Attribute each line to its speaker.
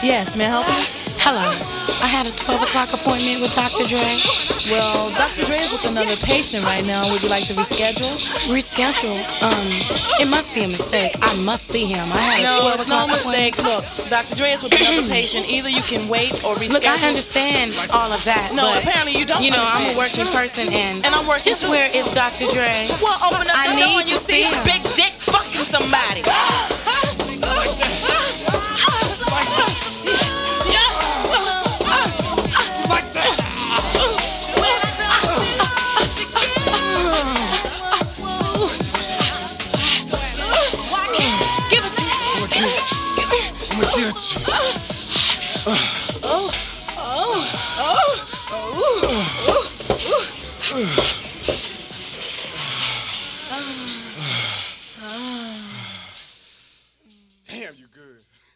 Speaker 1: Yes, may I help you?
Speaker 2: Hello. I had a 12 o'clock appointment with Dr. Dre.
Speaker 1: Well, Dr. Dre is with another patient right now. Would you like to reschedule?
Speaker 2: Reschedule? It must be a mistake. I must see him. I had a 12
Speaker 1: No, it's no
Speaker 2: o'clock
Speaker 1: mistake.
Speaker 2: appointment.
Speaker 1: Look, Dr. Dre is with another patient. Either you can wait or reschedule.
Speaker 2: Look, I understand all of that.
Speaker 1: No,
Speaker 2: but,
Speaker 1: apparently you don't
Speaker 2: I'm
Speaker 1: understand.
Speaker 2: a working person and
Speaker 1: I'm working
Speaker 2: just
Speaker 1: too.
Speaker 2: where is Dr. Dre?
Speaker 1: Well, open up
Speaker 2: I
Speaker 1: the door
Speaker 2: need
Speaker 1: and you
Speaker 2: to
Speaker 1: see
Speaker 2: see
Speaker 1: a
Speaker 2: him.
Speaker 1: big dick fucking somebody. Give it to me.
Speaker 3: I'm gonna get you. Damn, you good.